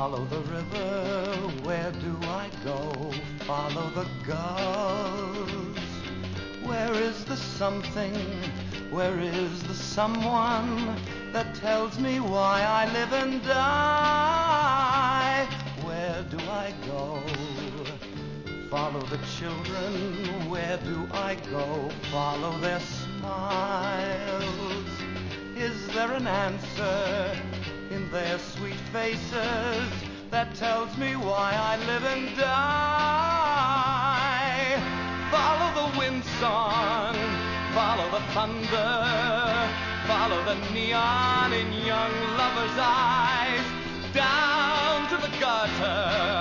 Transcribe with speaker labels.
Speaker 1: Follow the river, where do I go? Follow the gulls. Where is the something? Where is the someone that tells me why I live and die? Where do I go? Follow the children, where do I go? Follow their smiles. Is there an answer in their sweet faces that tells me why I live and die? Follow the wind song, follow the thunder, follow the neon in young lovers' eyes.